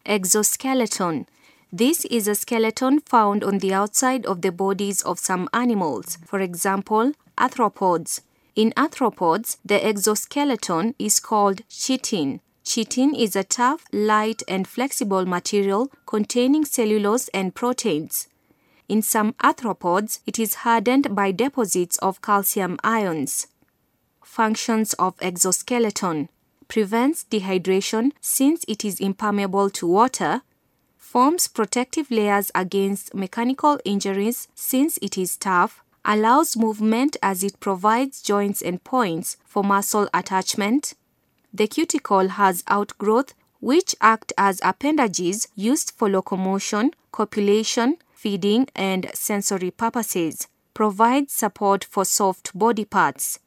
Exoskeleton. This is a skeleton found on the outside of the bodies of some animals, for example, arthropods. In arthropods, the exoskeleton is called chitin. Chitin is a tough, light, and flexible material containing cellulose and proteins. In some arthropods, it is hardened by deposits of calcium ions. Functions of exoskeleton: prevents dehydration since it is impermeable to water, forms protective layers against mechanical injuries since it is tough, allows movement as it provides joints and points for muscle attachment. The cuticle has outgrowth which act as appendages used for locomotion, copulation, feeding, and sensory purposes. Provides support for soft body parts.